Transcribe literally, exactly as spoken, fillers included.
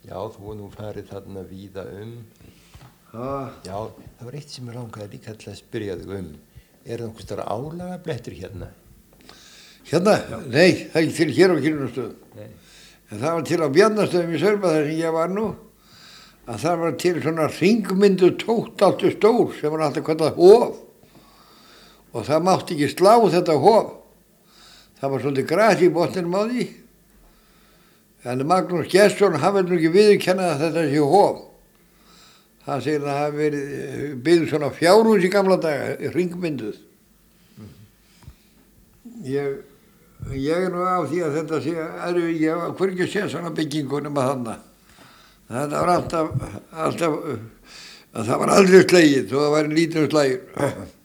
Já, þú er nú farið þarna víða um. Já. Já, það var eitt sem ég langaði líka til að spyrja þig um. Er það einhvers staðar álagablettur hérna? Hérna? Nei, það er ekki til hér á Kinnunastöðum. Nei. En það var til á Bjarnastöðum í Sörba þar sem ég var nú, að það var til svona hringmyndu tótt alltaf stór sem var alltaf kallað hof. Og það mátti ekki slá þetta hof. Það var svolítið gras í botninum á því. En Magnús Gestsson, hann vil nú ekki viðurkenna að þetta sé hof. Það segir að það hafi verið byggð svona fjárhús í gamla daga, hringmynduð. Ég, ég er nú á því að þetta sé, er, ég hef hvergi séð svona byggingu nema þarna. Þetta var alltaf, alltaf, að það var aldrei slegið, þó það væri lítið slegið.